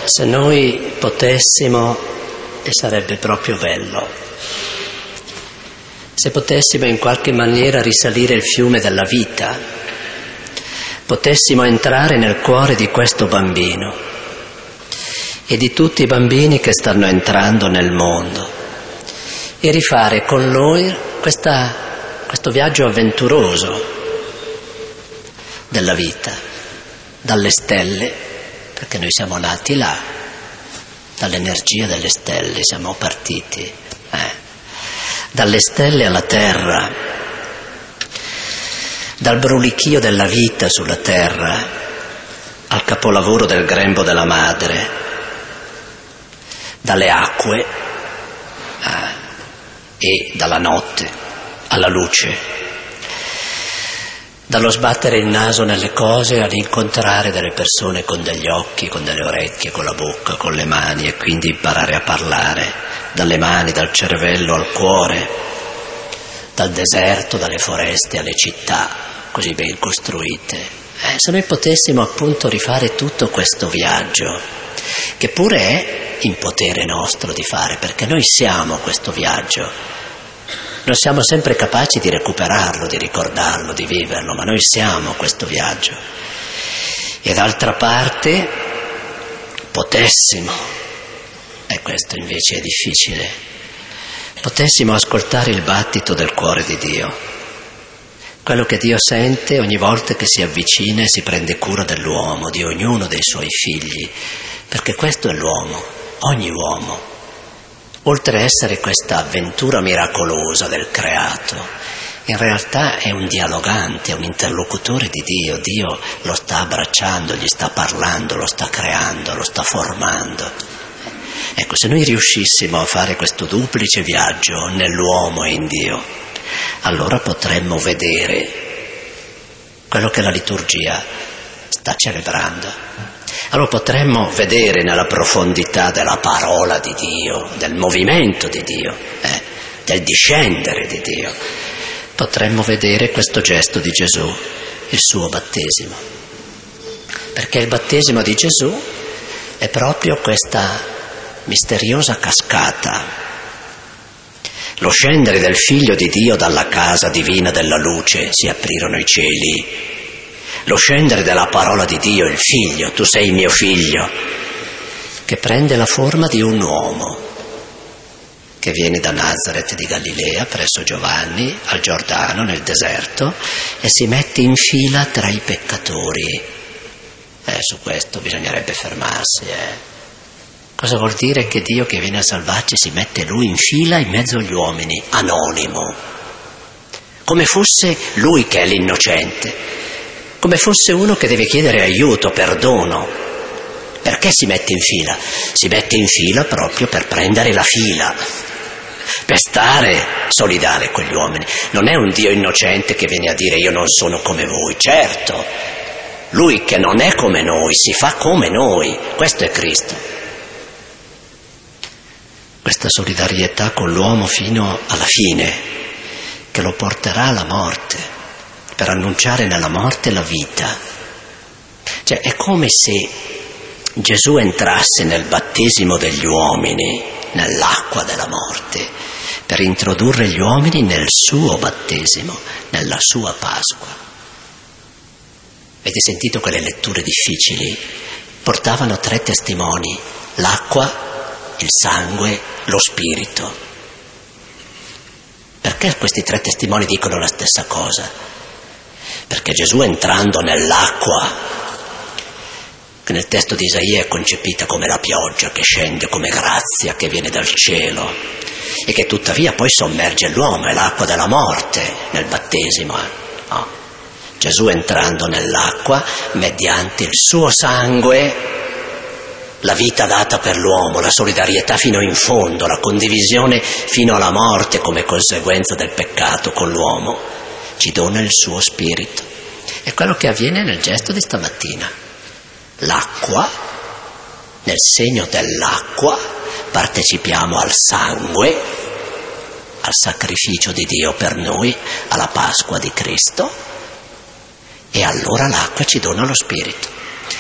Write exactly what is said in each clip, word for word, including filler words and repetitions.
Se noi potessimo, e sarebbe proprio bello, se potessimo in qualche maniera risalire il fiume della vita, potessimo entrare nel cuore di questo bambino e di tutti i bambini che stanno entrando nel mondo e rifare con lui questa, questo viaggio avventuroso della vita, dalle stelle, perché noi siamo nati là, dall'energia delle stelle siamo partiti, eh. dalle stelle alla terra, dal brulichio della vita sulla terra al capolavoro del grembo della madre, dalle acque eh, e dalla notte alla luce, dallo sbattere il naso nelle cose ad incontrare delle persone con degli occhi, con delle orecchie, con la bocca, con le mani e quindi imparare a parlare, dalle mani, dal cervello al cuore, dal deserto, dalle foreste alle città così ben costruite. Eh, se noi potessimo appunto rifare tutto questo viaggio, che pure è in potere nostro di fare, perché noi siamo questo viaggio. Non siamo sempre capaci di recuperarlo, di ricordarlo, di viverlo, ma noi siamo questo viaggio. E d'altra parte potessimo, e questo invece è difficile, potessimo ascoltare il battito del cuore di Dio, quello che Dio sente ogni volta che si avvicina e si prende cura dell'uomo, di ognuno dei suoi figli, perché questo è l'uomo, ogni uomo. Oltre a essere questa avventura miracolosa del creato, in realtà è un dialogante, un interlocutore di Dio. Dio lo sta abbracciando, gli sta parlando, lo sta creando, lo sta formando. Ecco, se noi riuscissimo a fare questo duplice viaggio nell'uomo e in Dio, allora potremmo vedere quello che la liturgia sta celebrando. Allora potremmo vedere nella profondità della parola di Dio, del movimento di Dio, eh, del discendere di Dio, potremmo vedere questo gesto di Gesù, il suo battesimo. Perché il battesimo di Gesù è proprio questa misteriosa cascata, lo scendere del Figlio di Dio dalla casa divina della luce, si aprirono i cieli. Lo scendere della parola di Dio, il Figlio, tu sei mio Figlio, che prende la forma di un uomo che viene da Nazaret di Galilea presso Giovanni al Giordano nel deserto e si mette in fila tra i peccatori. Eh, su questo bisognerebbe fermarsi. Eh. Cosa vuol dire che Dio che viene a salvarci si mette lui in fila in mezzo agli uomini, anonimo, come fosse lui che è l'innocente? Come fosse uno che deve chiedere aiuto, perdono. Perché si mette in fila? Si mette in fila proprio per prendere la fila, per stare solidale con gli uomini. Non è un Dio innocente che viene a dire io non sono come voi, certo. Lui che non è come noi, si fa come noi. Questo è Cristo. Questa solidarietà con l'uomo fino alla fine, che lo porterà alla morte, per annunciare nella morte la vita. Cioè è come se Gesù entrasse nel battesimo degli uomini, nell'acqua della morte, per introdurre gli uomini nel suo battesimo, nella sua Pasqua. Avete sentito quelle letture difficili? Portavano tre testimoni, l'acqua, il sangue, lo spirito. Perché questi tre testimoni dicono la stessa cosa? Perché Gesù entrando nell'acqua, che nel testo di Isaia è concepita come la pioggia che scende, come grazia che viene dal cielo e che tuttavia poi sommerge l'uomo, è l'acqua della morte nel battesimo. No. Gesù entrando nell'acqua, mediante il suo sangue, la vita data per l'uomo, la solidarietà fino in fondo, la condivisione fino alla morte come conseguenza del peccato con l'uomo, ci dona il suo spirito. È quello che avviene nel gesto di stamattina. L'acqua, nel segno dell'acqua, partecipiamo al sangue, al sacrificio di Dio per noi, alla Pasqua di Cristo, e allora l'acqua ci dona lo spirito.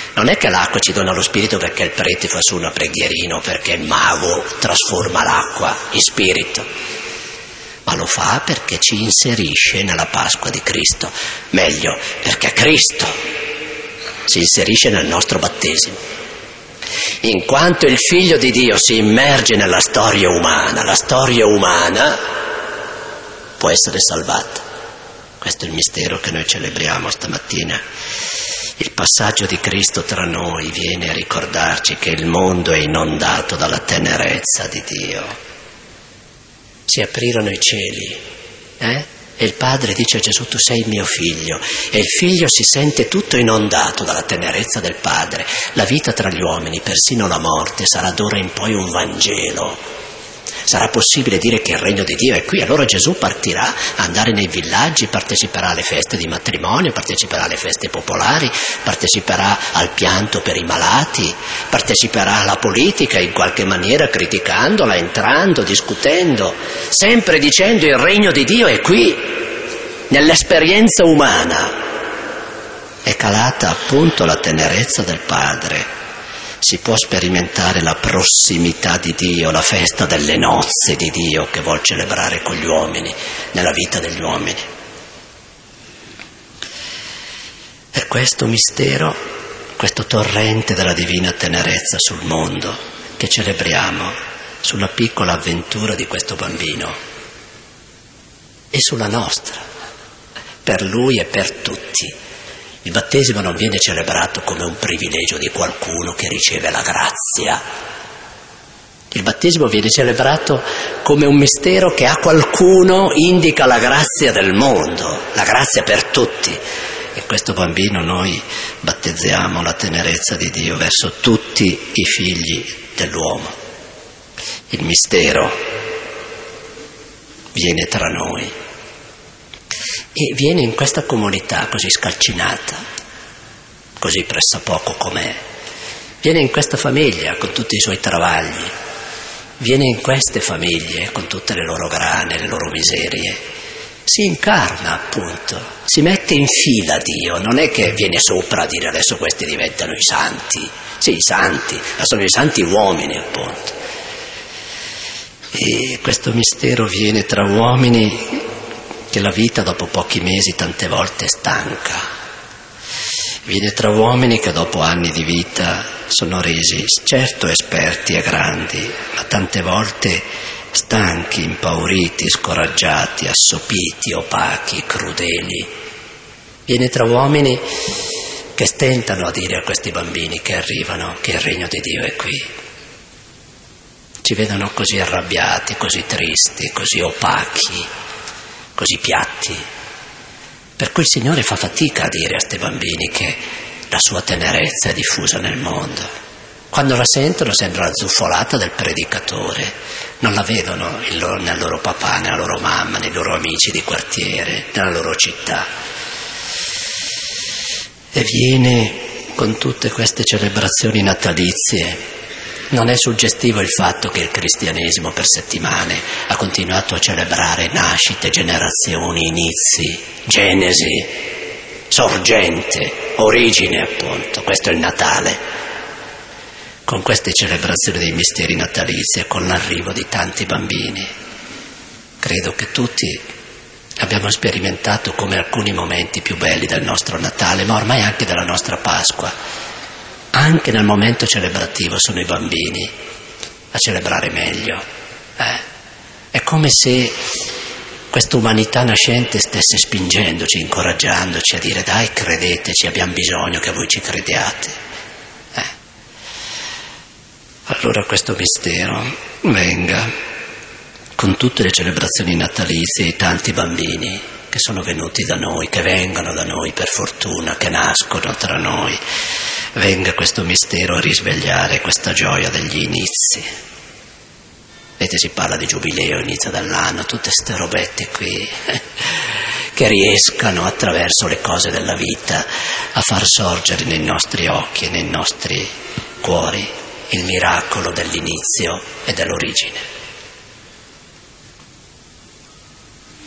Non è che l'acqua ci dona lo spirito perché il prete fa su una preghierina o perché il mago trasforma l'acqua in spirito, ma lo fa perché ci inserisce nella Pasqua di Cristo, meglio, perché Cristo si inserisce nel nostro battesimo. In quanto il Figlio di Dio si immerge nella storia umana, la storia umana può essere salvata. Questo è il mistero che noi celebriamo stamattina. Il passaggio di Cristo tra noi viene a ricordarci che il mondo è inondato dalla tenerezza di Dio. Si aprirono i cieli, eh? E il Padre dice a Gesù: tu sei il mio figlio. E il figlio si sente tutto inondato dalla tenerezza del Padre. La vita tra gli uomini, persino la morte, sarà d'ora in poi un Vangelo. Sarà possibile dire che il regno di Dio è qui. Allora Gesù partirà a andare nei villaggi, parteciperà alle feste di matrimonio, parteciperà alle feste popolari, parteciperà al pianto per i malati, parteciperà alla politica in qualche maniera, criticandola, entrando, discutendo, sempre dicendo: il regno di Dio è qui. Nell'esperienza umana è calata appunto la tenerezza del Padre. Si può sperimentare la prossimità di Dio, la festa delle nozze di Dio che vuol celebrare con gli uomini, nella vita degli uomini. E questo mistero, questo torrente della divina tenerezza sul mondo che celebriamo, sulla piccola avventura di questo bambino e sulla nostra, per lui e per tutti. Il battesimo non viene celebrato come un privilegio di qualcuno che riceve la grazia. Il battesimo viene celebrato come un mistero che a qualcuno indica la grazia del mondo, la grazia per tutti. In questo bambino noi battezziamo la tenerezza di Dio verso tutti i figli dell'uomo. Il mistero viene tra noi. E viene in questa comunità così scalcinata, così pressappoco com'è, viene in questa famiglia con tutti i suoi travagli, viene in queste famiglie con tutte le loro grane, le loro miserie, si incarna appunto, si mette in fila Dio, non è che viene sopra a dire adesso questi diventano i santi, sì, i santi, ma sono i santi uomini appunto. E questo mistero viene tra uomini che la vita dopo pochi mesi tante volte è stanca. Viene tra uomini che dopo anni di vita sono resi certo esperti e grandi, ma tante volte stanchi, impauriti, scoraggiati, assopiti, opachi, crudeli. Viene tra uomini che stentano a dire a questi bambini che arrivano che il regno di Dio è qui. Ci vedono così arrabbiati, così tristi, così opachi, così piatti, per cui il Signore fa fatica a dire a questi bambini che la sua tenerezza è diffusa nel mondo. Quando la sentono sembra la zuffolata del predicatore, non la vedono il loro, nel loro papà, nella loro mamma, nei loro amici di quartiere, nella loro città. E viene con tutte queste celebrazioni natalizie. Non è suggestivo il fatto che il cristianesimo per settimane ha continuato a celebrare nascite, generazioni, inizi, genesi, sorgente, origine appunto. Questo è il Natale. Con queste celebrazioni dei misteri natalizi e con l'arrivo di tanti bambini, credo che tutti abbiamo sperimentato come alcuni momenti più belli del nostro Natale, ma ormai anche della nostra Pasqua. Anche nel momento celebrativo sono i bambini a celebrare meglio. Eh? È come se questa umanità nascente stesse spingendoci, incoraggiandoci a dire: dai, credeteci, abbiamo bisogno che voi ci crediate. Eh? Allora questo mistero venga con tutte le celebrazioni natalizie e i tanti bambini che sono venuti da noi, che vengono da noi per fortuna, che nascono tra noi. Venga questo mistero a risvegliare questa gioia degli inizi. Vedete, si parla di giubileo, inizio dell'anno, tutte ste robette qui che riescano attraverso le cose della vita a far sorgere nei nostri occhi e nei nostri cuori il miracolo dell'inizio e dell'origine.